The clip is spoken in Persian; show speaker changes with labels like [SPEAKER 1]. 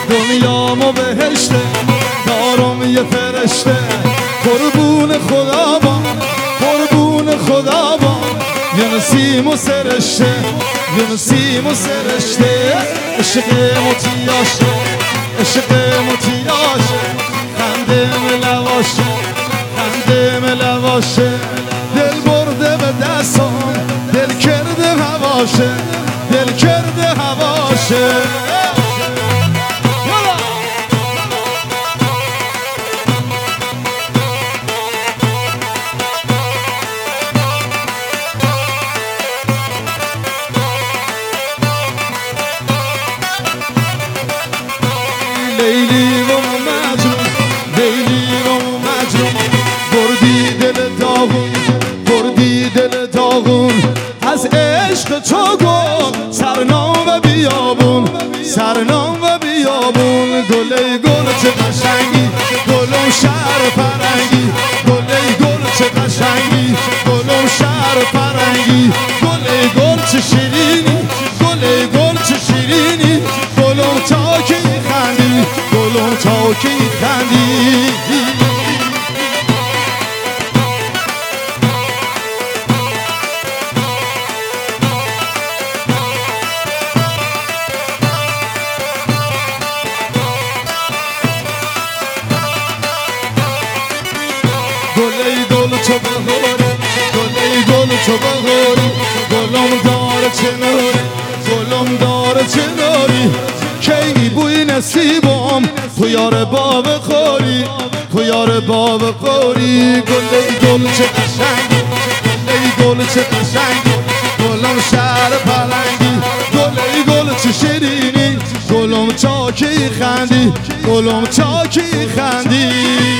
[SPEAKER 1] دنیامو بهشته دارم یه فرشته قربون خدا با قربون خدا با یه نسیم و سرشته یه نسیم و سرشته عشق متیاشه عشق متیاشه خنده ملواشه خنده ملواشه دل برده به دستم دل کرده هواشه دل کرده هواشه لیلی و مجنون لیلی و مجنون بردی دل داغون بردی دل داغون از عشق تو گل سرنام و بیابون سرنام و بیابون گله گل چه قشنگی گلم شهر فرنگی گله گل چه قشنگی گلم شهر فرنگی گله گل چه شیرینی گله گل چه شیرینی گلم تا که خندی گلم تا که خندی گله گل تو بهاری گله گل تو بهاری گلم داره چناری گلم داره چناری کی بوی نصیبم تو یار باب خوری تو یار باب خوری گله گل چه قشنگی گله گل چه قشنگی گلم شهر پلنگی گله گل چه شیرینی گلم چاکی خندی گلم چاکی خندی